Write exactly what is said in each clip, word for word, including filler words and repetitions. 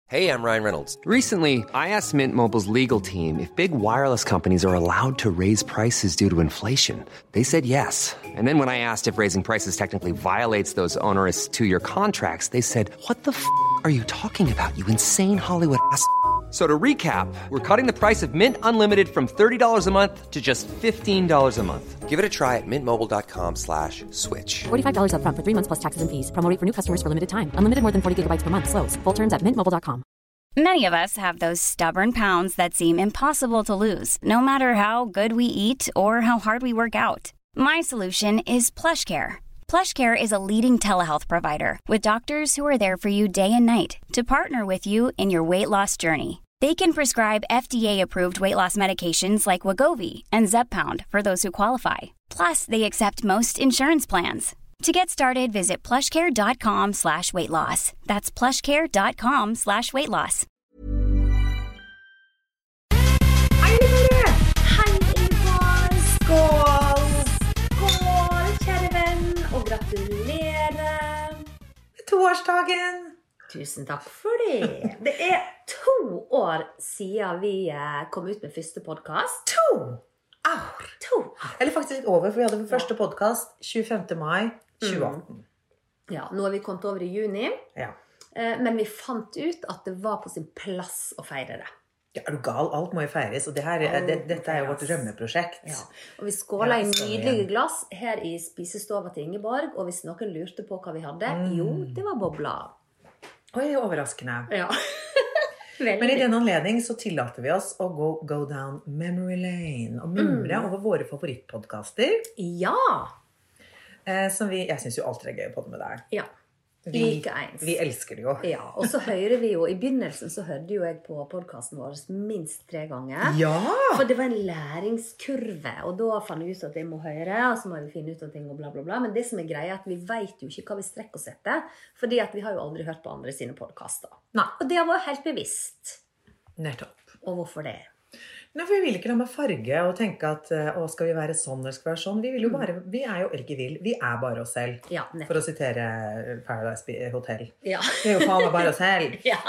Hey, I'm Ryan Reynolds. Recently, I asked Mint Mobile's legal team if big wireless companies are allowed to raise prices due to inflation. They said yes. And then when I asked if raising prices technically violates those onerous two-year contracts, they said, what the f*** are you talking about, you insane Hollywood ass f- So to recap, we're cutting the price of Mint Unlimited from thirty dollars a month to just fifteen dollars a month. Give it a try at mintmobile.com slash switch. forty-five dollars up front for three months plus taxes and fees. Promo rate for new customers for limited time. Unlimited more than forty gigabytes per month. Slows full terms at mint mobile dot com. Many of us have those stubborn pounds that seem impossible to lose, no matter how good we eat or how hard we work out. My solution is PlushCare. PlushCare is a leading telehealth provider with doctors who are there for you day and night to partner with you in your weight loss journey. They can prescribe F D A-approved weight loss medications like Wegovy and Zepbound for those who qualify. Plus, they accept most insurance plans. To get started, visit plushcare.com slash weight loss. That's plushcare.com slash weight loss. Hei, dere! Hei, Ingvar! Skål! Skål, kjære venn, og gratulerer! Toårsdagen! Tusen takk for det! Det er to år siden vi kom ut med første podcast. To år! To år! Eller faktisk litt over, for vi hadde vår første podcast tjuefemte mai tjue atten. Mm. Ja, nå har vi kommet over i juni. Ja. Men vi fant ut at det var på sin plass å feire det. Ja, er du gal? Alt må jo feires, og det her, det, dette er jo vårt drømmeprosjekt. Ja. Og vi skålet ja, i nydelige glass her i spisestova til Ingeborg, og hvis noen lurte på hva vi hadde, mm. jo, det var bobler. Oi, overraskende. Ja. Men i denne anledning så tillater vi oss å gå, go down memory lane og mimre mm. over våre favorittpodcaster. Ja! Eh, som vi, jeg synes jo alltid er gøy på det med deg. Ja. Vi, like eins. Vi elsker det jo. Ja, og så hører vi jo, i begynnelsen så hørte jo jeg på podcasten vår minst tre ganger. Ja! For det var en læringskurve, og da fant jeg ut at jeg må høre, og så må vi finne ut av ting og bla bla bla. Men det som er greia er at vi vet jo ikke hva vi strekker oss etter, fordi at vi har jo aldri hørt på andre sine podcaster. Nei. Og det var helt bevisst. Nettopp. Og hvorfor det? Nei, for vi vil ikke la meg farge og tenke at å, skal vi være sånn eller skal vi være sånn? Vi vil jo bare, vi er jo ikke vil, vi er bare oss selv. Ja, for å sitere Paradise Hotel. Ja. Vi er jo faen meg bare oss selv. Ja.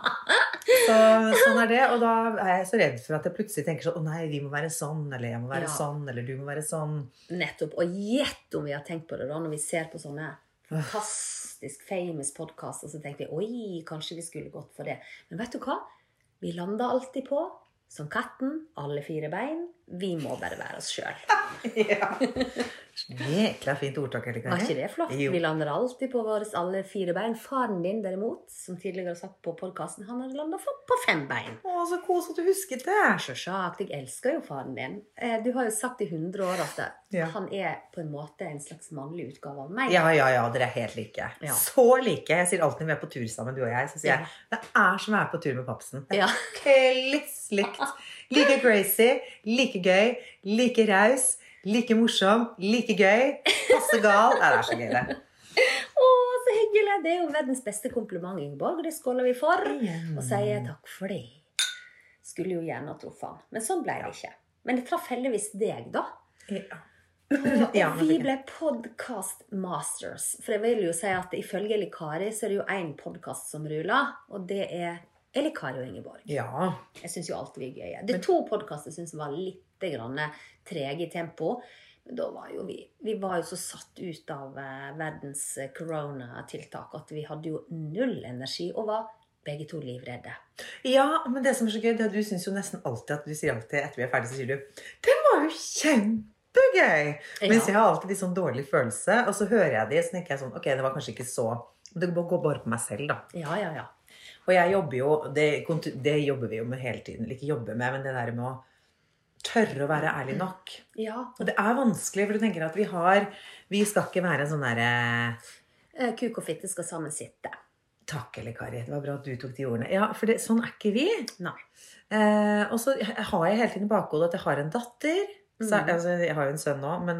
Så, sånn er det, og da er jeg så redd for at jeg plutselig tenker sånn, å nei, vi må være sånn, eller jeg må være ja. sånn, eller du må være sånn. Nettopp, og gjett om vi har tenkt på det da, når vi ser på sånne fantastisk famous podcaster, så tenker vi, oi, kanskje vi skulle gått for det. Men vet du hva? Vi lander alltid på som katten, alle fire bein, vi må bare være oss selv. Ja. Jækla fint ordtak, eller hva? Var ikke det flott? Jo. Vi lander alltid på våre alle fire bein. Faren din derimot, som tidligere har sagt på podcasten, han hadde landet på fem bein. Å, så kos at du husket det. Så sagt, jeg elsker jo faren din. Du har jo sagt i hundre år at ja. han er på en måte en slags mannlig utgave av meg. Ja, ja, ja, dere er helt like. Ja. Så like. Jeg sier alltid når vi er på tur sammen, du og jeg, så sier jeg, det er som å være på tur med pappsen. Ja. Kliss likt. Like crazy, like gøy, like raus, like morsom, like gøy, passe gal. Ja, det er så gøy det. Åh, så hyggelig. Det er jo verdens beste kompliment, Ingeborg, og det skåler vi for. Og sier takk for det. Skulle jo gjerne ha truffet han, men sånn ble det ikke. Men det traff heldigvis deg da. Ja. Og ja, vi ble podcast masters. For jeg vil jo si at ifølge Elikari så er det jo en podcast som ruller, og det er Elikari og Ingeborg. Ja. Jeg synes jo alltid vi er gøye. Det er to podcaster jeg synes var litt grann trege i tempo. Men da var jo vi, vi var jo så satt ut av uh, verdens corona-tiltak at vi hadde jo null energi og var begge to livredde. Ja, men det som er så gøy, det er at du synes jo nesten alltid at du sier alltid etter vi er ferdig, så sier du, det var jo kjempegøy! Ja. Mens jeg har alltid de sånn dårlig følelse, og så hører jeg de, så tenker jeg sånn, ok, det var kanskje ikke så, men det går bare på meg selv da. Ja, ja, ja. Og jeg jobber jo, det, det jobber vi jo med hele tiden, ikke jobbe med, men det der med å tørre å være ærlig nok. Ja. Og det er vanskelig, for du tenker at vi har, vi skal ikke være en sånn der... Eh, kuk og fitte skal sammen sitte. Takk, Elikari, det var bra at du tok de ordene. Ja, for det, sånn er ikke vi. Nei. Eh, og så har jeg hele tiden i bakhodet at jeg har en datter, så, mm. altså, jeg har jo en sønn nå, men,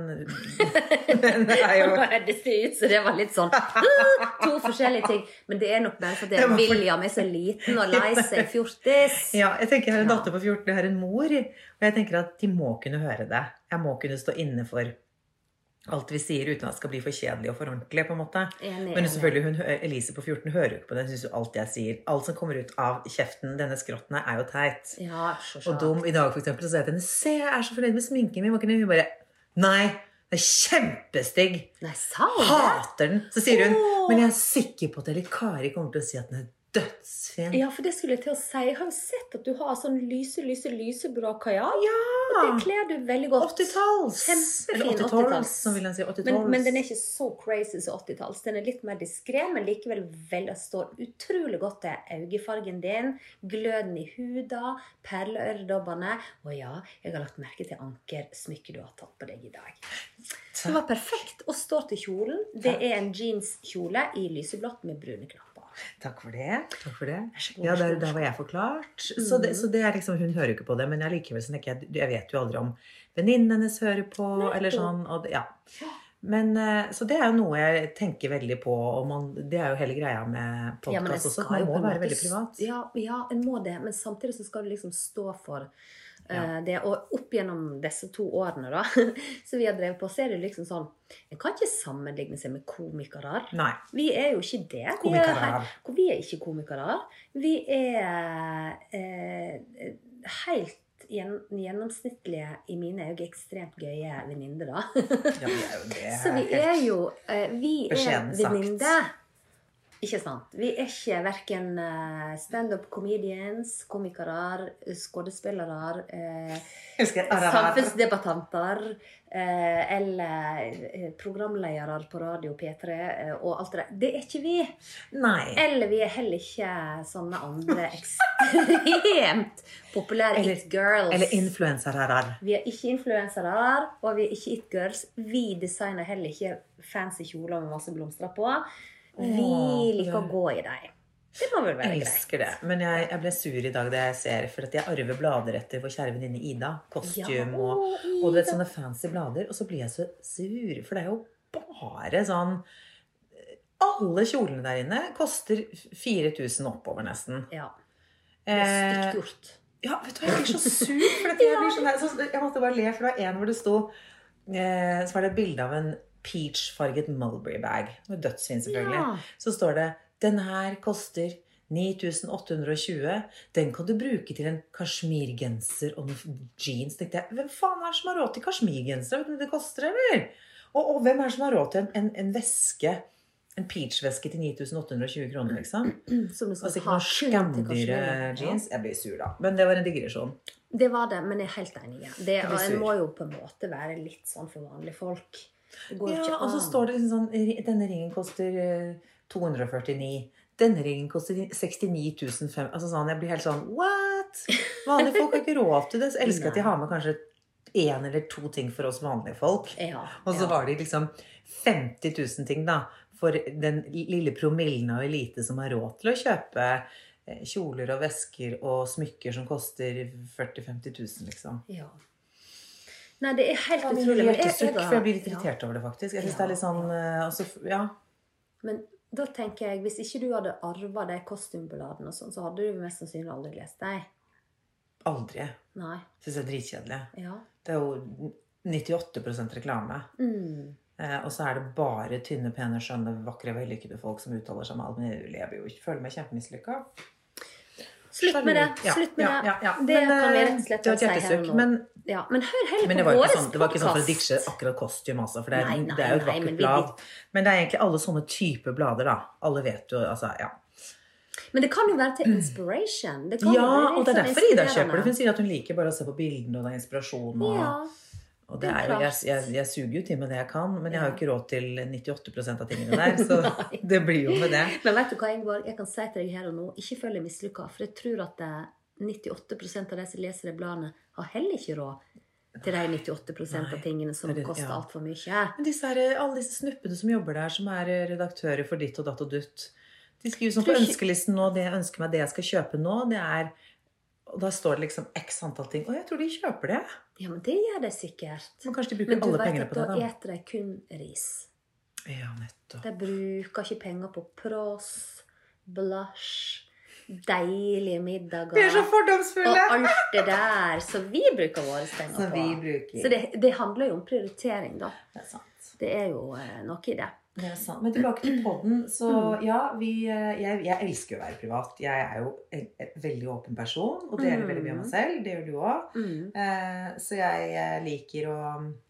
men det er jo... det ser ut, så det var litt sånn to forskjellige ting, men det er nok bare for at William er så liten og lei seg fjortis. Ja, jeg tenker jeg har en datter på fjorten, jeg har en mor, og jeg tenker at de må kunne høre det. Jeg må kunne stå inne for alt vi sier uten at det skal bli for kjedelig og for ordentlig, på en måte. Enig, Men enig. selvfølgelig, hun, Elise på fjorten hører jo ikke på det. Hun synes jo alt jeg sier. Alt som kommer ut av kjeften, denne skrotten her, er jo teit. Ja, så Og sant. dum. I dag for eksempel, så sier jeg til henne, se, jeg er så fornøyd med sminken min. Må ikke hun bare, nei, det er kjempestygg. Nei, sa hun det? Hater den. Så sier hun, Åh. men jeg er sikker på at Eli Kari kommer til å si at den er dødsfin. Ja, for det skulle jeg til å si. Jeg har jo sett at du har sånn lyse, lyse, lyseblå kajal. Ja. Og det kler du veldig godt. åttitalls. Kjempefin Eller åttitalls, åttitalls. som vil han si, åttitalls. Men, men den er ikke så crazy som åttitalls. Den er litt mer diskret, men likevel veldig står utrolig godt til øyefargen din, gløden i huda, perleøredobbene. Og ja, jeg har lagt merke til ankersmykket du har tatt på deg i dag. Det var perfekt. Og står til kjolen. Det er en jeanskjole i lyseblått med brune knapper. Takk for det. Takk for det. Ja, der, der var jeg forklart. Så, det, så det er liksom, hun hører ikke på det, men jeg likevel så tenker jeg, jeg vet jo aldri om venninnen hennes hører på, eller sånn, og det, ja. Men, eh, så det er jo noe jeg tenker veldig på, og man, det er jo hele greia med Ja, men podcast det også, skal man jo må på en være måte veldig privat. s- Ja, ja, en må det. Men samtidig så skal du liksom stå for eh, Ja. det. Og opp gjennom disse to årene da, så vi har drevet på, så er det liksom sånn, en kan ikke sammenligne seg med komikere. Nei. Vi er jo ikke det. Vi er, Komikere. he- vi er ikke komikere. Vi er eh, helt gjen, gjennomsnittlige, i mine øyne, ekstremt gøye venninner da. Ja, vi er jo det. Så vi helt- er jo eh, Vi er Beskjedent sagt. venninner. Ikke sant? Vi er ikke hverken eh, stand-up comedians, komikere, skuespillere, eh, Jeg husker, ararar. samfunnsdebattanter eh, eller eh, programledere på radio P tre eh, og alt det der. Det er ikke vi. Nei. Eller vi er heller ikke sånne andre ekstremt populære Eller- it-girls. Eller influenserarar. Vi er ikke influensere, og vi er ikke it-girls. Vi designer heller ikke fancy kjoler med masse blomster på. Vi Åh, liker ja. å gå i dem. Det må vel være Jeg greit. elsker det. Men jeg, jeg ble sur i dag da jeg ser, for at jeg arver blader etter vår kjære venninne Ida. Kostyme Ja, og, å, og du vet, Ida. sånne fancy blader. Og så blir jeg så sur, for det er jo bare sånn... Alle kjolene der inne koster fire tusen oppover nesten. Ja, det er Eh, stygt gjort. ja, vet du hva, jeg blir så sur, for at jeg blir sånn her, så jeg måtte bare le, for det var en hvor det sto, eh, så var det et bilde av en peach-farget Mulberry bag. Det var dødsfin selvfølgelig. Ja. Så står det, den her koster ni tusen åtte hundre og tjue. Den kan du bruke til en kashmirgenser og noen jeans. Tenkte jeg, hvem faen er det som har råd til kashmirgenser? Vet du hva det koster, eller? Og, og hvem er det som har råd til en, en, en veske, en peach-veske til ni tusen åtte hundre og tjue kroner, liksom? Som du Og skal sikkert ha noen kun til skamdyre kashmir. jeans. Jeg blir sur da. Men det var en digresjon. Det var det, men jeg er helt enig. Det, Jeg blir og en sur. må jo på en måte være litt sånn for vanlige folk. Det går jo Ja, ikke og så an. står det liksom sånn, denne ringen koster eh, to hundre og førtini. Denne ringen koster sekstini tusen fem hundre. Altså sånn, jeg blir helt sånn, what? Vanlige folk har ikke råd til det. Så jeg elsker at de har med kanskje en eller to ting for oss vanlige folk. Ja, Og så ja. har de liksom femti tusen ting da, for den lille promillen av elite som har råd til å kjøpe eh, kjoler og vesker og smykker som koster førti til femti tusen, liksom. Ja. Nei, det er helt Ja, men utrolig. men jeg- hjertesukk, jeg- for jeg blir litt ja. irritert over det, faktisk. Jeg synes Ja. det er litt sånn, eh, altså, ja. Men da tenker jeg, hvis ikke du hadde arvet de kostymbladene og sånn, så hadde du mest sannsynlig aldri lest dem. Aldri. Nei. Synes jeg er dritkjedelig. Ja. Det er jo nittiåtte prosent reklame. Mm. Eh, og så er det bare tynne, pene, skjønne, vakre, vellykkede folk som uttaler seg med alt. Men jeg lever jo ikke, føler meg kjempemislykka. Slutt med det. Ja, Slutt med ja, det. ja, ja. Det Men, kan vi eh, rett og slett det var et si her hjertesukk, nå. men- Ja, men hør heller Men på det var, jo våre ikke sånn, det var ikke sånn for å podcast. ditche akkurat kostyme, altså. For det er, Nei, nei, det er jo et nei, vakkert men vi- blad. Men det er egentlig alle sånne typer blader, da. Alle vet jo, altså, ja. Men det kan jo være til inspiration. Det kan jo Ja, være og det er litt derfor sånn Ida inspirerende. kjøper det. Hun sier at hun liker bare å se på bildene, og det er inspirasjon. Og, Ja. og det det er er jo, jeg, klart. jeg, jeg suger jo til med det jeg kan, men jeg har jo Ja. ikke råd til nittiåtte prosent av tingene der, så det blir jo med det. Men vet du hva, Ingeborg? Jeg kan si til deg her og nå, ikke følg deg mislykka, for jeg tror at det nittiåtte prosent av de som leser de bladene, har heller ikke råd til de nittiåtte prosent av Nei, tingene som er det- koster ja. alt for mye. Men disse her, alle disse snuppene som jobber der, som er redaktører for ditt og datt og dutt, de skriver sånn på Tror ikke- ønskelisten nå, det jeg ønsker meg, det jeg skal kjøpe nå, det er, og da står det liksom x antall ting, og jeg tror de kjøper det. Ja, men det gjør de sikkert. Men kanskje de bruker Men du alle vet pengene at på det da da. eter de kun ris. Ja, nettopp. De bruker ikke penger på pros, blush, deilige middager. Vi er så fordomsfulle! Og alt det der som vi bruker våre penger Som på. vi bruker. Så det, det handler jo om prioritering, da. Det er sant. Det er jo eh, noe i det. Det er sant. Men tilbake til podden, så ja, vi, jeg, jeg elsker å være privat. Jeg er jo en, en veldig åpen person, og deler Mm. veldig mye av meg selv. Det gjør du også. Mm. Eh, så jeg eh, liker å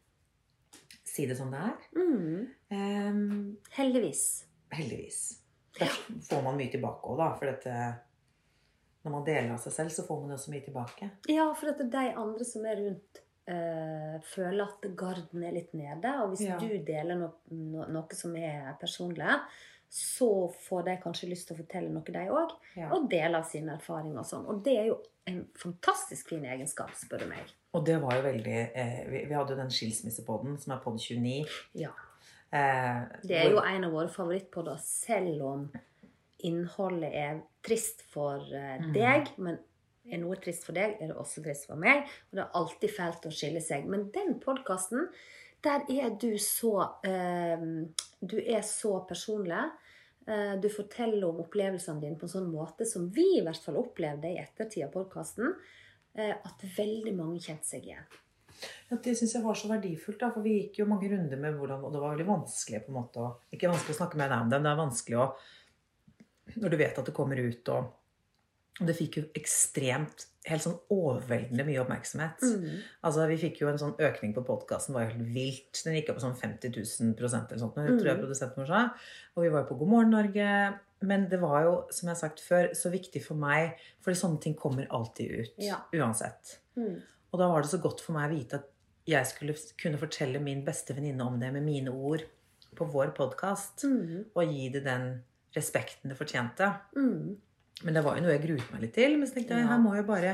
si det som det er. Mm. Eh, Heldigvis. heldigvis. Da får man mye tilbake også, da. For dette, når man deler av seg selv, så får man også mye tilbake. Ja, for at de andre som er rundt eh, føler at garden er litt nede, og hvis Ja. du deler no, no, noe som er personlig, så får de kanskje lyst til å fortelle noe de også, Ja. og dele av sine erfaringer og sånn. Og det er jo en fantastisk fin egenskap, spør du meg. Og det var jo veldig eh, vi, vi hadde jo den skilsmissepodden, som er podd tjueni. Ja. Eh, Det er hvor- jo en av våre favorittpodder, selv om innholdet er trist for eh, deg, men er noe trist for deg, er det også trist for meg, og det er alltid fælt å skille seg. Men den podcasten, der er du så, eh, du er så personlig. Eh, du forteller om opplevelsene dine på en sånn måte som vi i hvert fall opplevde i ettertid av podcasten, eh, at veldig mange kjente seg igjen. Ja, det synes jeg var så verdifullt, da, for vi gikk jo mange runder med hvordan, og det var veldig vanskelig på en måte, å, ikke vanskelig å snakke med deg om det, men det er vanskelig å, når du vet at det kommer ut, og, og det fikk jo ekstremt, helt sånn overveldende mye oppmerksomhet. Altså, vi fikk jo en sånn økning på podcasten, det var jo helt vilt, den gikk opp på sånn femti tusen prosent eller sånt, det tror jeg produsenten vår sa, og vi var jo på God Morgen Norge, men det var jo, som jeg har sagt før, så viktig for meg, fordi sånne ting kommer alltid ut, Ja. uansett. Og da var det så godt for meg å vite at jeg skulle kunne fortelle min beste venninne om det med mine ord på vår podcast, og gi det den respekten det fortjente. Men det var jo noe jeg gruet meg litt til, men så tenkte jeg, her må jeg bare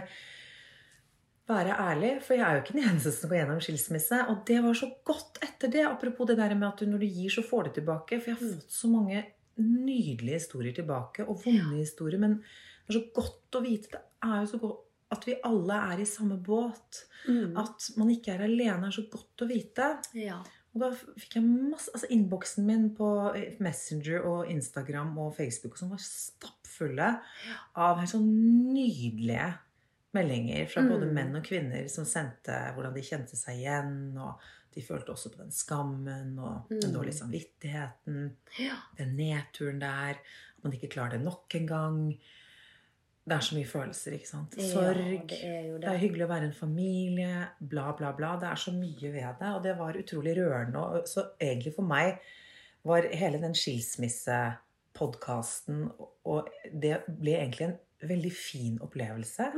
være ærlig, for jeg er jo ikke den eneste som går gjennom skilsmisse, og det var så godt etter det, apropos det der med at du, når du gir, så får du tilbake, for jeg har fått så mange nydelige historier tilbake, og vonde historier, men det er så godt å vite, det er jo så godt at vi alle er i samme båt, at man ikke er alene, er så godt å vite. Ja. Og da fikk jeg masse, altså innboksen min på Messenger og Instagram og Facebook som var stappfulle av helt sånn nydelige meldinger fra både menn og kvinner som sendte hvordan de kjente seg igjen, og de følte også på den skammen og den dårlige samvittigheten, Ja. den nedturen der, at man ikke klarer det nok en gang. Det er så mye følelser, ikke sant? Ja, Sorg, det er jo det. det er hyggelig å være en familie, bla bla bla. Det er så mye ved det, og det var utrolig rørende. Og så egentlig for meg var hele den skilsmisse-podcasten, og det ble egentlig en veldig fin opplevelse.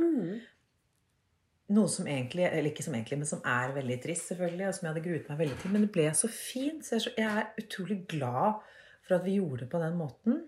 Noe som egentlig, eller ikke som egentlig, men som er veldig trist selvfølgelig, og som jeg hadde gruet meg veldig til. Men det ble så fint, så jeg er, så, jeg er utrolig glad for at vi gjorde det på den måten.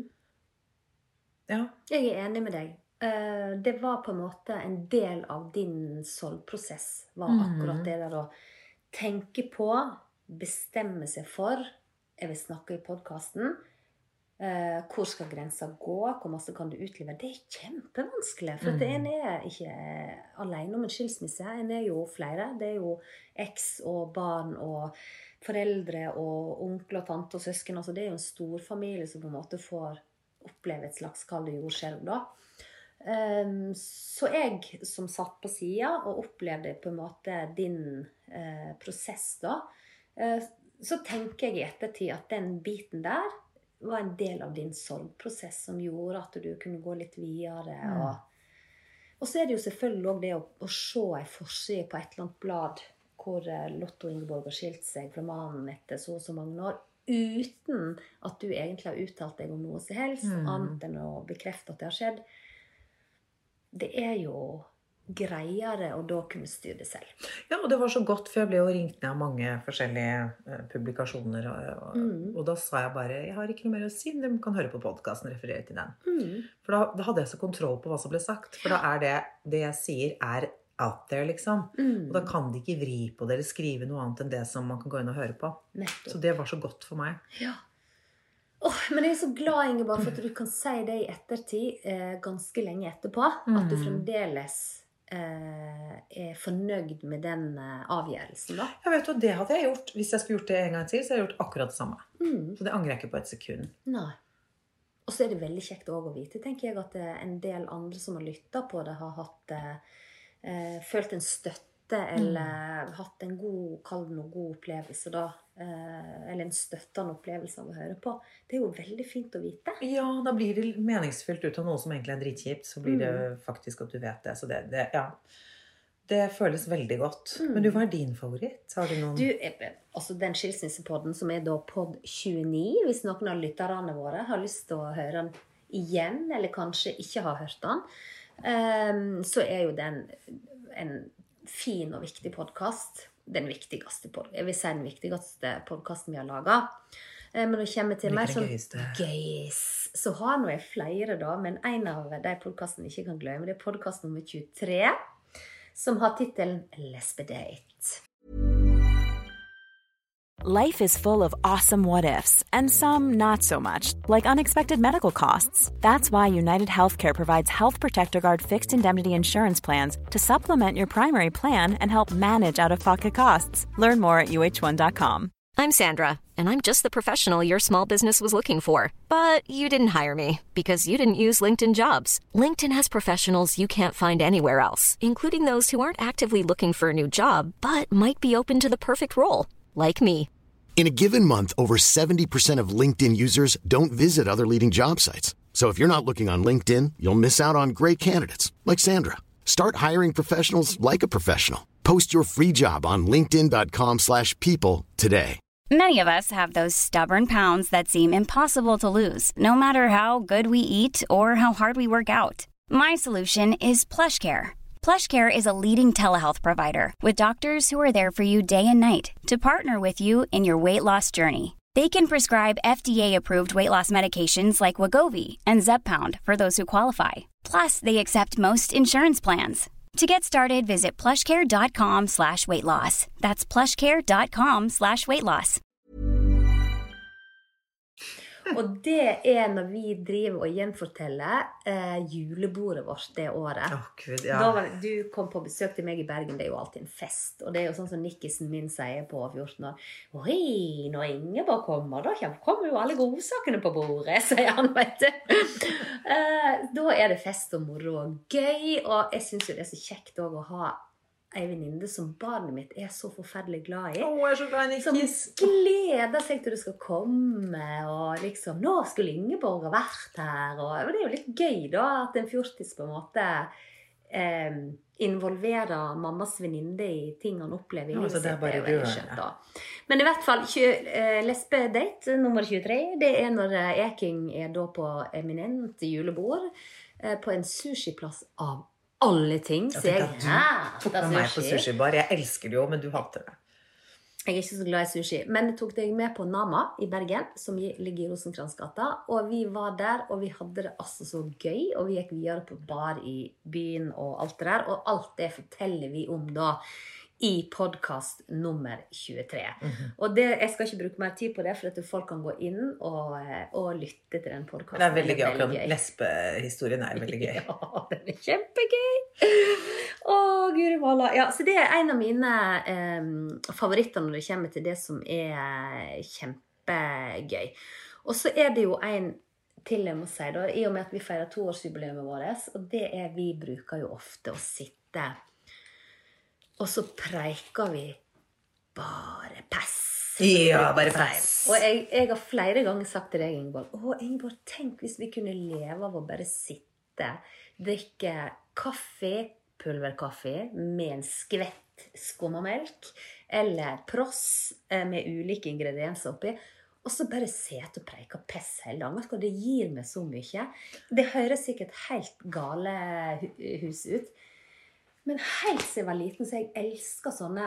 Ja. Jeg er enig med deg. Eh, Det var på en måte en del av din sorgprosess, var akkurat det der å tenke på, bestemme seg for, jeg vil snakke i podcasten, eh, hvor skal grenser gå, hvor masse kan du utleve. Det er kjempevanskelig, for at en er ikke alene om en skilsmisse. En er jo flere. Det er jo eks og barn og foreldre og onkel og tante og søsken. Altså det er jo en stor familie som på en måte får oppleve et slags kalde jordskjelv da. Um, så jeg som satt på siden og opplevde på en måte din eh, prosess da, eh, så tenker jeg i ettertid at den biten der var en del av din sorgprosess som gjorde at du kunne gå litt videre. Og, og så er det jo selvfølgelig også det å, å se en forside på et eller annet blad hvor eh, Lotto Ingeborg har skilt seg fra mannen etter så og så mange år, uten at du egentlig har uttalt deg om noe som helst, annet enn å bekrefte at det har skjedd. Det er jo greiere å da kunne styre det selv. Ja, og det var så godt, for jeg ble jo ringt ned av mange forskjellige eh, publikasjoner, og, og, og da sa jeg bare, jeg har ikke noe mer å si, dere kan høre på podcasten og referere til den. For da, da hadde jeg så kontroll på hva som ble sagt, for da er det, det jeg sier er out there, liksom. Og da kan de ikke vri på det, eller skrive noe annet enn det som man kan gå inn og høre på. Nettopp. Så det var så godt for meg. Ja. Åh, men jeg er så glad, Ingeborg, for at du kan si det i ettertid, eh, ganske lenge etterpå, at du fremdeles eh, er fornøyd med den eh, avgjørelsen da. Jeg vet jo, det hadde jeg gjort. Hvis jeg skulle gjort det en gang til, så hadde jeg gjort akkurat det samme. Så det angrer jeg ikke på et sekund. Nei. Og så er det veldig kjekt også å vite, tenker jeg, at eh, en del andre som har lyttet på det, har hatt, eh, eh, følt en støtte, eller hatt en god, kall det noe god opplevelse da, eller en støttende opplevelse av å høre på. Det er jo veldig fint å vite. Ja, da blir det meningsfullt ut av noe som egentlig er dritkjipt, så blir det Mm. faktisk at du vet det. Så det, det ja, det føles veldig godt. Mm. Men du, hva er din favoritt? Har du noen... Du, eh, altså den skilsmissepodden som er da podd tjueni, hvis noen av lytterne våre har lyst til å høre den igjen, eller kanskje ikke har hørt den, um, så er jo den en fin og viktig podcast. Den viktigste pod- jeg vil si den viktigste podcasten vi har laget. Eh, men når det kommer til Liker mer den sånn gøyeste. gøys, så har nå jeg flere da, men en av de podcastene jeg ikke kan glemme, det er podcast nummer tjuetre, som har titelen Lesbedate. Life is full of awesome what-ifs, and some not so much, like unexpected medical costs. That's why United Healthcare provides Health Protector Guard fixed indemnity insurance plans to supplement your primary plan and help manage out-of-pocket costs. Learn more at U H one dot com. I'm Sandra, and I'm just the professional your small business was looking for. But you didn't hire me because you didn't use LinkedIn Jobs. LinkedIn has professionals you can't find anywhere else, including those who aren't actively looking for a new job, but might be open to the perfect role, like me. In a given month, over seventy percent of LinkedIn users don't visit other leading job sites. So if you're not looking on LinkedIn, you'll miss out on great candidates like Sandra. Start hiring professionals like a professional. Post your free job on linkedin dot com slash people today. Many of us have those stubborn pounds that seem impossible to lose, no matter how good we eat or how hard we work out. My solution is PlushCare. PlushCare is a leading telehealth provider with doctors who are there for you day and night to partner with you in your weight loss journey. They can prescribe F D A-approved weight loss medications like Wegovy and Zepbound for those who qualify. Plus, they accept most insurance plans. To get started, visit plushcare.com slash weight loss. That's plushcare.com slash weight loss. Og det er når vi driver og gjenforteller eh, julebordet vårt det året. Åh, Gud, ja. Da var det, du kom på besøk til meg i Bergen, det er jo alltid en fest. Og det er jo sånn som Nikkisen min sier på fjorten år. Oi, når Ingeborg kommer, da kommer jo alle godsakene på bordet, sier han, vet du. eh, da er det fest og moro og gøy, og jeg synes jo det er så kjekt også å ha en venninne som barnet mitt er så forferdelig glad i. Åh, jeg er så glad i Som Nikkis. gleder seg til du skal komme, og liksom, nå skulle Ingeborg ha vært her, og det er jo litt gøy da, at en fjortis på en måte eh, involverer mammas venninne i ting han opplever i Ja, livet så det er sitt. bare jo du, veldig ja. skjønt da. Men i hvert fall, tjue- eh, lesbedate nummer tjuetre, det er når eh, Eking er da på eminent julebord, eh, på en sushiplass av alle ting. Jeg Så jeg, tenker at du tok med meg på sushibar. Jeg elsker det jo, men du hater det. Jeg er ikke så glad i sushi, men jeg tok deg med på Nama i Bergen, som ligger i Rosenkransgata, og vi var der, og vi hadde det altså så gøy, og vi gikk videre på bar i byen og alt det der, og alt det forteller vi om da i podcast nummer tjuetre. Mm-hmm. Og det, jeg skal ikke bruke mer tid på det, for at folk kan gå inn og, og lytte til den podcasten. Det er veldig gøy, akkurat lesbehistorien er veldig gøy. Ja, den er kjempegøy. Åh, Guri Malla. Ja, så det er en av mine eh, favoritter når det kommer til det som er kjempegøy. Og så er det jo en til jeg må si da, i og med at vi feirer toårsjubileet vårt, og det er vi bruker jo ofte å sitte, og så preiker vi bare pess. Ja, bare pess. Og jeg, jeg har flere ganger sagt til deg, Ingeborg, å Ingeborg, tenk hvis vi kunne leve av å bare sitte, drikke kaffe, pulverkaffe, med en skvett skummamelk, eller pross med ulike ingredienser oppi, og så bare sete og preike pess hele dagen. Det gir meg så mye. Det høres sikkert helt gale hus ut, men helt siden jeg var liten, så jeg elsker sånne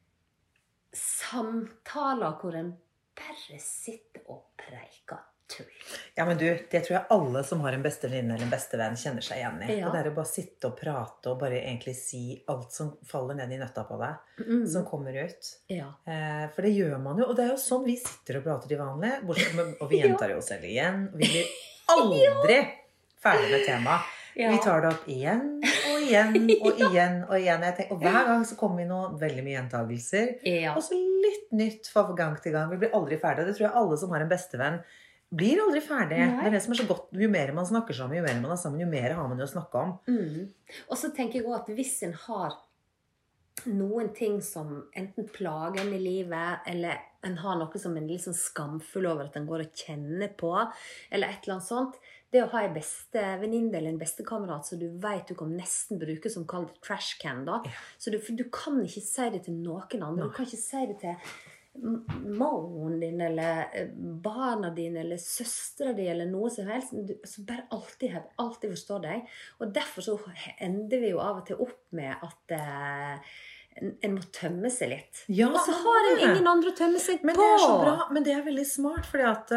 samtaler hvor en bare sitter og preiker tull. Ja, men du, det tror jeg alle som har en beste venninne eller en beste venn kjenner seg igjen i. Ja. Det er å bare sitte og prate og bare egentlig si alt som faller ned i nøtta på deg, Mm. som kommer ut. Ja. Eh, for det gjør man jo, og det er jo sånn vi sitter og prater til vanlig, bortsett med, og vi gjentar jo oss selv igjen. Vi blir aldri ferdig med temaet. Ja. Vi tar det opp igjen og igjen og igjen og igjen. Jeg tenker, og hver gang så kommer vi noe veldig mye gjentagelser. Ja. Og så litt nytt fra gang til gang. Vi blir aldri ferdig. Det tror jeg alle som har en bestevenn blir aldri ferdig. Nei. Det er det som er så godt. Jo mer man snakker sammen, jo mer man er sammen, jo mer har man jo å snakke om. Mm. Og så tenker jeg også at hvis en har noen ting som enten plager en i livet, eller en har noe som en litt sånn skamfull over at en går og kjenner på, eller et eller annet sånt. Det å ha en beste venninne eller en bestekamerat som du vet du kan nesten bruke som kalt trash can da. Ja. Så du, du kan ikke si det til noen andre. Du kan ikke si det til mannen din, eller barna dine, eller søstre din, eller noe som helst. Du, så bare alltid, alltid forstår deg. Og derfor så ender vi jo av og til opp med at eh, en, en må tømme seg litt. Ja, og så har en ingen andre å tømme seg men på. Men det er så bra, men det er veldig smart, fordi at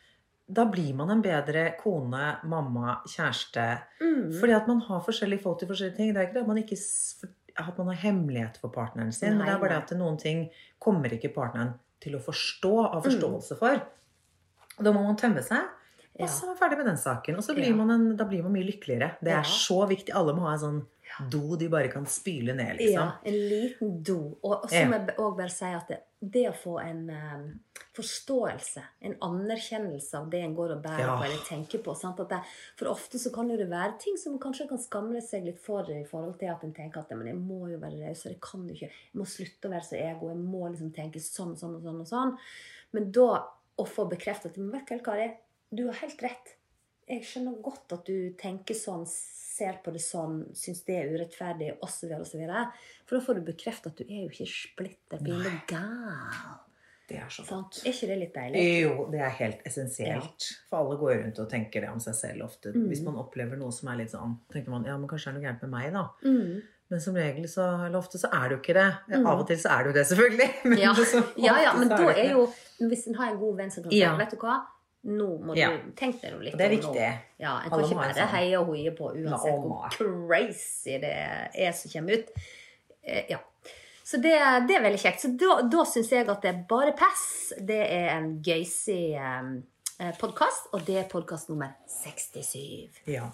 da blir man en bedre kone, mamma, kjæreste. Mm. Fordi at man har forskjellige folk til forskjellige ting. Det er ikke det at man, ikke, at man har hemmelighet for partneren sin, nei, men det er bare det at noen ting kommer ikke partneren til å forstå, av forståelse mm. for. Og da må man tømme seg, og så er man ferdig med den saken. Og så blir ja. man en, da blir man mye lykkeligere. Det er ja. så viktig. Alle må ha en sånn do de bare kan spyle ned, liksom. Ja, en liten do. Og, og så må jeg også bare si at det, det å få en um, forståelse, en anerkjennelse av det en går og bærer ja. på, eller tenker på, sant? At det, for ofte så kan jo det være ting som kanskje kan skamle seg litt for i forhold til at en tenker at men jeg må jo være raus, så det kan jo ikke. Jeg må slutte å være så ego, jeg må liksom tenke sånn, sånn og sånn og sånn. Men da å få bekreftet at, men vet du hva, Kari, du har helt rett. Jeg skjønner godt at du tenker sånn, ser på det sånn, synes det er urettferdig, og så videre, og så videre. For da får du bekreftet at du er jo ikke splitter, begynner gal. Det er så godt. Er ikke det litt deilig? Jo, det er helt essensielt. Ja. For alle går rundt og tenker det om seg selv ofte. Mm. Hvis man opplever noe som er litt sånn, tenker man, ja, men kanskje er det noe gærent med meg da. Mm. Men som regel så, eller ofte så er det jo ikke det. Mm. Av og til så er det jo det, selvfølgelig. Men ja. så, ja, ja, men da er jo, hvis en har en god venn som kan si, ja. vet du hva? Nå må du ja. tenke deg noe litt. Det er viktig. Ja, en kan ikke bare heie og hoie på uansett hvor crazy det er som kommer ut. Eh, ja. Så det, det er veldig kjekt. Så da, da synes jeg at det er bare pass. Det er en gøysig eh, podcast, og det er podcast nummer sekstisju. Ja.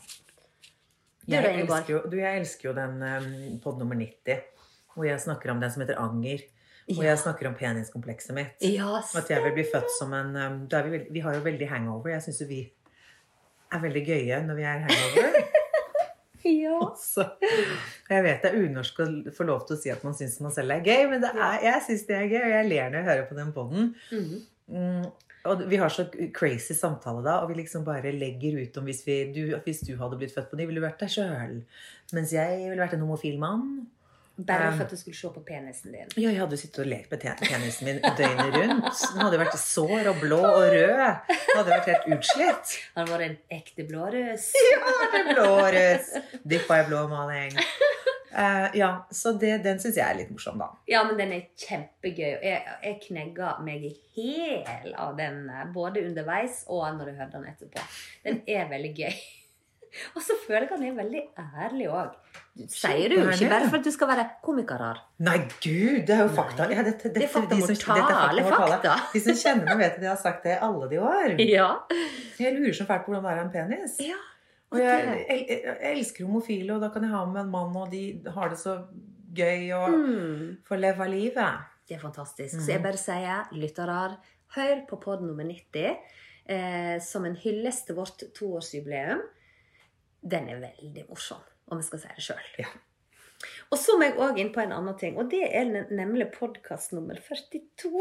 Jeg elsker, jo, du, jeg elsker jo den um, pod nummer nitti, hvor jeg snakker om den som heter Anger. Og jeg snakker om peniskomplekset mitt. Ja, at jeg vil bli født som en... Um, vi, vi har jo veldig hangover. Jeg synes jo vi er veldig gøye når vi er hangover. ja. Også, jeg vet det er unorsk å få lov til å si at man synes man selv er gøy, men det er, jeg synes det er gøy, og jeg ler når jeg hører på den podden. Mm. Mm, og vi har så crazy samtale da, og vi liksom bare legger ut om hvis, vi, du, hvis du hadde blitt født på ny, ville du vært deg selv. Mens jeg ville vært en homofil mann. Bare for at du skulle se på penisen din. Ja, jeg hadde sittet og lekt med penisen min døgnet rundt. Den hadde vært sår og blå og rød. Den hadde vært helt utslitt. Han var en ekte blårøs. Ja, det er blårøs. Dyppa i blå maling. Uh, ja, så det, den synes jeg er litt morsom da. Ja, men den er kjempegøy. Jeg, jeg knegget meg i hel av den, både underveis og når jeg hørte den etterpå. Den er veldig gøy. Og så føler jeg at han er veldig ærlig også. Du sier det jo ikke bare for at du skal være komikerar. Nei, Gud, det er jo fakta. Ja, dette, dette, det er fakta de som, mortale, fakta. De som kjenner meg vet at jeg har sagt det alle de år. Ja. Jeg lurer så fælt på hvordan det er en penis. Ja. Og jeg, jeg, jeg, jeg elsker homofile, og da kan jeg ha med en mann, og de har det så gøy og mm. får leve livet. Det er fantastisk. Mm. Så jeg bare sier, lytterar, hør på podd nummer nitti, eh, som en hyllest til vårt toårsjubileum. Den er veldig morsom, om jeg skal si det selv. Ja. Og så må jeg også inn på en annen ting, og det er nemlig podcast nummer førtito,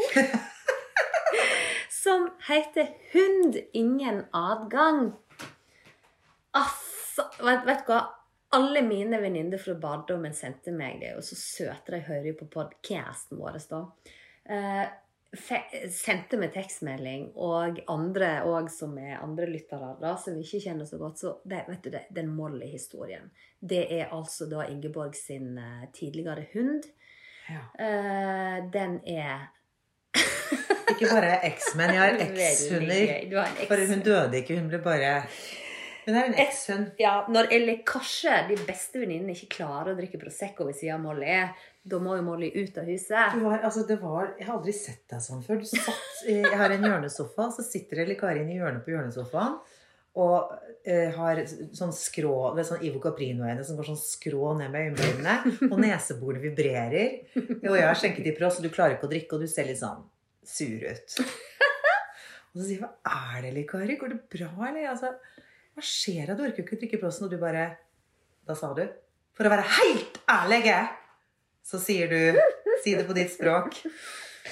som heter Hund ingen adgang. Altså, vet, vet du hva? Alle mine venninner fra barndommen sendte meg det, og så søte de hører på podcasten vår da. Uh, sendte meg tekstmelding, og andre også, som er andre lyttere da, som vi ikke kjenner så godt, så det, vet du det, den Molly-historien. Det er altså da Ingeborg sin uh, tidligere hund. Ja. Uh, den er... Ikke bare eks-menn, jeg har eks-hunder. For hun døde ikke, hun ble bare... Hun er en eks-hund. Ja, når eller kanskje de beste venninnene ikke klarer å drikke Prosecco ved siden av Molly, da må jo Molly ut av huset. Du var, altså det var, jeg har aldri sett deg sånn før. Du satt, jeg har en hjørnesofa, så sitter det Karin i hjørnet på hjørnesofaen, og eh, har sånn skrå, det er sånn Ivo Caprino-øyne som går sånn skrå ned med øynene, og neseborene vibrerer. Og jeg har skjenket i pross, og du klarer ikke å drikke, og du ser litt sånn sur ut. Og så sier jeg, hva er det, Kari? Går det bra, eller? Altså... Hva skjer da? Du orker jo ikke drikke prossen, og du bare... Da sa du, for å være helt ærlig, så sier du, si det på ditt språk.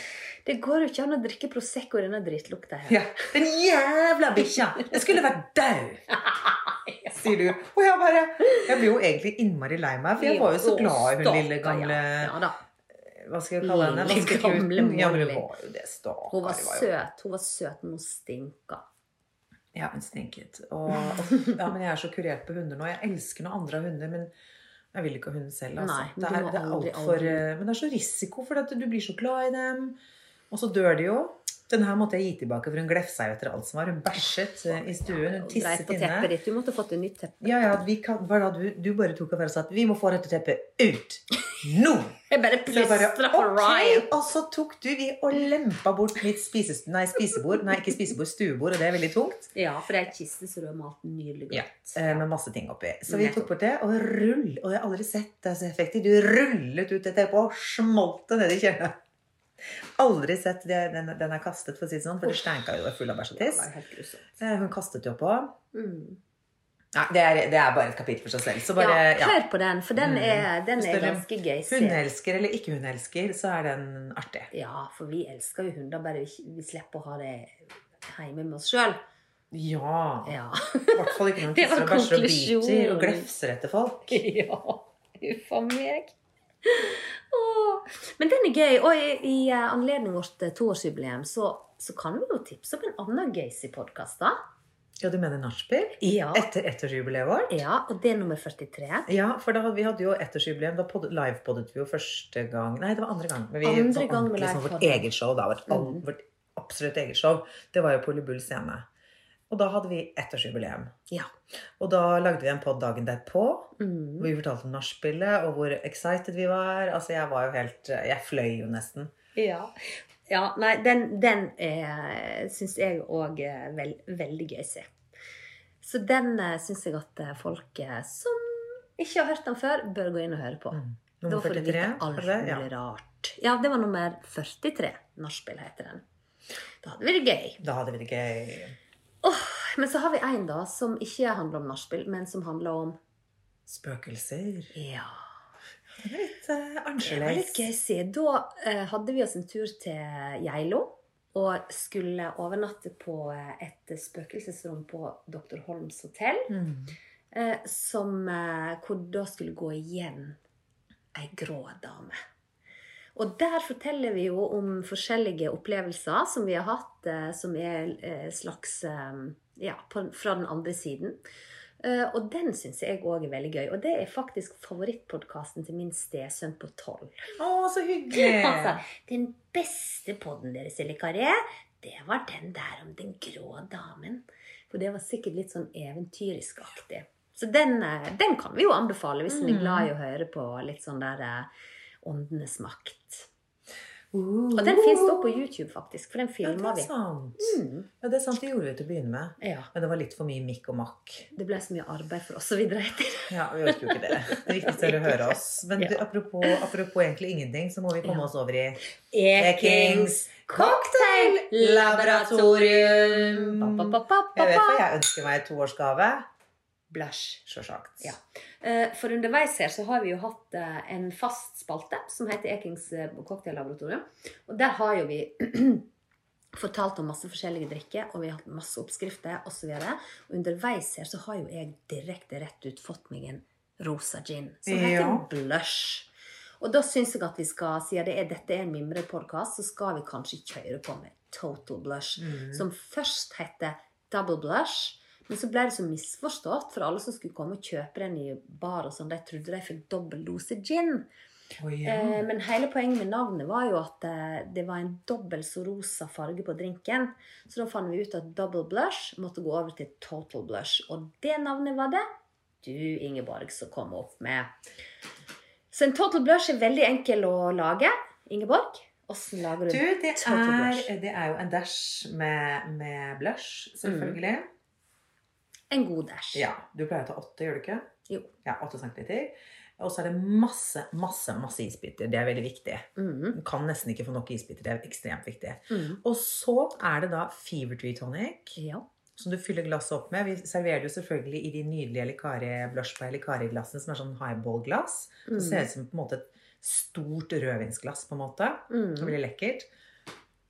Det går jo ikke an å drikke Prosecco i denne drittlukta her. Ja, den jævla bikkja! Jeg skulle vært død! Sier du. Og jeg bare, jeg blir jo egentlig innmari lei meg, for jeg var jo så glad i hun lille gamle, Ja, da. hva skal jeg kalle henne? Lille gamle Ja, men hun Molly. var jo det, stakkar. Hun var det jo- søt, hun var søt, men hun stinka. Ja, hun stinket. Og, og, ja, men jeg er så kurert på hunder nå. Jeg elsker noen andre hunder, men jeg vil ikke ha hund selv, altså. Nei, men det du er, må det er aldri, alt for, aldri. eh, men det er så risiko, for at du blir så glad i dem. Og så dør de jo. Denne her måtte jeg gi tilbake, for hun glefsa jo etter alt som var. Hun bæsjet eh, i stuen, hun Greit tisset på teppet inne. ditt. Du måtte fått et nytt teppe. Ja, ja, vi kan, hva da, du, du bare tok over og sa at vi må få dette teppet ut. Nå! Jeg bare Så jeg bare, plystra på ok, Ryan. og så tok du vi og lempa bort mitt spises, nei, spisebord, nei, ikke spisebord, stuebord, og det er veldig tungt. Ja, for det er en kiste så du har malt nydelig godt. Ja, eh, med masse ting oppi. Så vi tok bort det, og rull, og jeg har aldri sett det så effektivt. Du rullet ut det teppet og smalt det ned i kjelleren. Aldri sett det, den, den er kastet, for å si det sånn, for det stenka jo full av bæsj og tiss. Det var helt grusomt. Eh, Hun kastet jo på. Mm. Nei, det er, det er bare et kapittel for seg selv. Så bare, Ja, ja. hør på den, for den er, den Hvis er dere ganske gøy. Se. hundeelsker eller ikke hundeelsker, så er den artig. Ja, for vi elsker jo hunder, bare vi, ikke- vi slipper å ha det hjemme med oss selv. Ja. Ja. I hvert fall ikke når Det de var tisser og bæsjer og biter konklusjonen. og glefser etter folk. Ja, uffa meg. Åh. Men den er gøy, og i, i eh, anledning vårt eh, toårsjubileum så, så kan vi jo tipse om en annen gøysi-podcast da. Ja, du mener nachspiel? Ja. Etter ettårsjubileet vårt? Ja, og det er nummer førtitre. Ja, for da, hadde- vi hadde jo ettårsjubileum, da pod- livepoddet vi jo første gang. Nei, det var andre gang. Men vi Andre sånn gang med ordentlig sånn vårt livepodden. eget show da, vårt, all, vårt absolutt eget show. Det var jo på Lubull scene. Og da hadde vi ettårsjubileum. Ja. Og da lagde vi en podd dagen derpå, Mm. hvor vi fortalte om nachspielet, og hvor excited vi var. Altså, jeg var jo helt, jeg fløy jo nesten. Ja. Ja, nei, den, den er, synes jeg også er veld, veldig gøy å se. Så den eh, synes jeg at eh, folk eh, som ikke har hørt den før, bør gå inn og høre på. Mm. Da Nummer får du førtitre, vite alt var det det? mulig rart. Ja, det var nummer førtitre. Nachspiel heter den. Da hadde vi det gøy. Da hadde vi det gøy. Åh, men så har vi en da, som ikke handler om nachspiel, men som handler om... Spøkelser. Ja. Det er litt uh, Det var annerledes. litt gøy å si. Da eh, hadde vi oss en tur til Geilo, og skulle overnatte på eh, et spøkelsesrom på doktor Holms hotell, Mm. eh, som, eh, hvor da skulle gå igjen ei grå dame. Og der forteller vi jo om forskjellige opplevelser som vi har hatt, eh, som er eh, slags, eh, ja, på, fra den andre siden. Eh, og den synes jeg også er veldig gøy. Og det er faktisk favorittpodcasten til min stesønn på tolv. Å, så hyggelig! Altså, den beste podden deres, eller Karé, det var den der om den grå damen. For det var sikkert litt sånn eventyrisk-aktig. Så den, eh, den kan vi jo anbefale hvis en er glad i å høre på litt sånn der eh, åndenes makt. Uh, Og den finnes da på YouTube faktisk, for den Ja, det filmer er vi. sant. Mm. Ja, det er sant, det gjorde vi til å begynne med. Ja, Men det var litt for mye mikk og makk. det ble så mye arbeid for oss og videre etter. Ja, vi orker jo ikke det. Det viktigste er å høre oss. Men Ja. du, apropos, apropos egentlig ingenting, så må vi komme Ja. oss over i Ekings Cocktail-laboratorium. Ba, ba, ba, ba, ba, Jeg vet hva ba. jeg ønsker meg i toårsgave. Blush. Selvsagt. Ja. Eh, For underveis her så har vi jo hatt eh, en fast spalte som heter Ekings eh, Cocktail-laboratorium. Og der har jo vi fortalt om masse forskjellige drikker, og vi har hatt masse oppskrifter og så videre. Og underveis her så har jo jeg direkte rett ut fått meg en rosa gin som heter Ja. Blush. Og da synes jeg at vi skal, siden det er, dette er en mimre-podcast, så skal vi kanskje kjøre på med Total Blush, som først heter Double Blush, men så ble det så misforstått, for alle som skulle komme og kjøpe den i bar og sånn, de trodde de fikk dobbel dose gin. Å, ja. Eh, men hele poenget med navnet var jo at eh, det var en dobbelt så rosa farge på drinken. Så da fant vi ut at Double Blush måtte gå over til Total Blush. Og det navnet var det du, Ingeborg, som kom opp med. Så en Total Blush er veldig enkel å lage. Ingeborg, hvordan lager du, Du, det Total er, Blush? det er jo en dash med, med blush, selvfølgelig. En god dash. Ja, du pleier å ta åtte, gjør du ikke? Jo. Ja, åtte centiliter. Og så er det masse, masse, masse isbiter. Det er veldig viktig. Mhm. Du kan nesten ikke få nok isbiter. Det er ekstremt viktig. Mhm. Og så er det da Fever Tree Tonic, Ja. som du fyller glasset opp med. Vi serverer det jo selvfølgelig i de nydelige Likari blushbær Likari-glassene, som er sånn highball-glass. Så Mhm. ser det ut som på en måte et stort rødvinsglass, på en måte. Mhm. Det blir lekkert.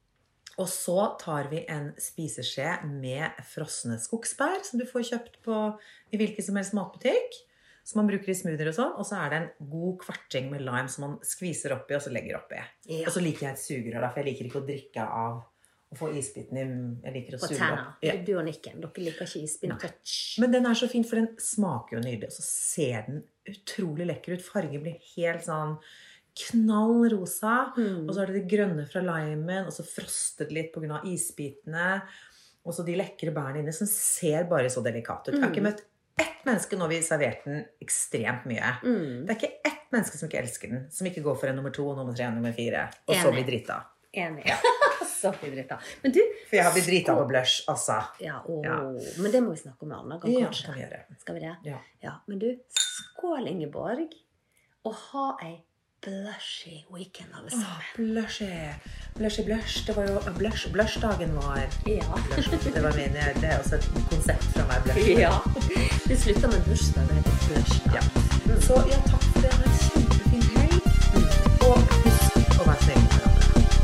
Og så tar vi en spiseskje med frosne skogsbær, som du får kjøpt på i hvilken som helst matbutikk, som man bruker i smoothier og sånn. Og så er det en god kvarting med lime som man skviser oppi, og så legger oppi. Ja. Og så liker jeg et sugerør, for jeg liker ikke å drikke av å få isbiten i, jeg liker å på suge opp. Ja. Du og Nikken, dere liker ikke isbiten touch. Men den er så fin, for den smaker jo nydelig, og så ser den utrolig lekker ut. Fargen blir helt sånn knall rosa, mm. og så er det det grønne fra limen, og så frostet litt på grunn av isbitene, og så de lekre bærene inne, som ser bare så delikat ut. Mm. Jeg har ikke møtt ett menneske når vi serverte den ekstremt mye. Mm. Det er ikke ett menneske som ikke elsker den, som ikke går for en nummer to, nummer tre, nummer fire, og Enig. Så blir drita. Enig. Ja. Så blir drita. Men du... For jeg har blitt drita på blush, altså. Ja, å, ja. Men det må vi snakke om en annen gang, ja, kanskje. Kan vi gjøre. Skal vi det? Ja. Ja. Men du, skål Ingeborg, og ha ei blushy weekend, alle sammen. Åh, blushy. Blushy blush. Det var jo blush. Blush-dagen var. Ja. Blush. Det var min, det er også et konsept fra meg, blush. Ja. Det slutter med bursdag, det heter blush. Ja. Så ja, takk for det. Ha en kjempefin helg. Mm. Og husk å være snill med hverandre.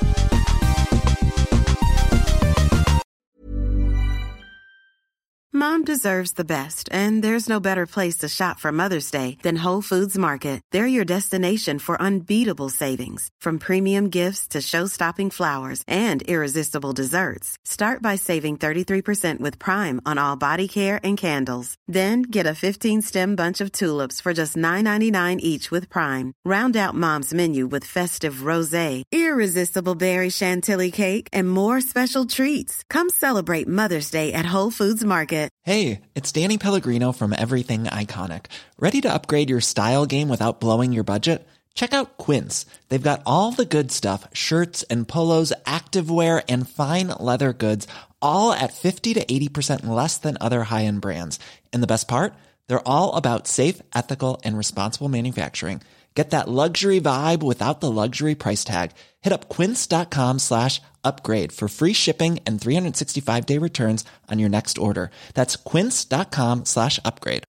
Mom deserves the best, and there's no better place to shop for Mother's Day than Whole Foods Market. They're your destination for unbeatable savings, from premium gifts to show-stopping flowers and irresistible desserts. Start by saving thirty-three percent with Prime on all body care and candles. Then get a fifteen-stem bunch of tulips for just nine ninety-nine each with Prime. Round out Mom's menu with festive rosé, irresistible berry chantilly cake, and more special treats. Come celebrate Mother's Day at Whole Foods Market. Hey, it's Danny Pellegrino from Everything Iconic. Ready to upgrade your style game without blowing your budget? Check out Quince. They've got all the good stuff, shirts and polos, activewear, and fine leather goods, all at fifty to eighty percent less than other high-end brands. And the best part? They're all about safe, ethical, and responsible manufacturing. Get that luxury vibe without the luxury price tag. Hit up quince.com slash upgrade for free shipping and three sixty-five day returns on your next order. That's quince.com slash upgrade.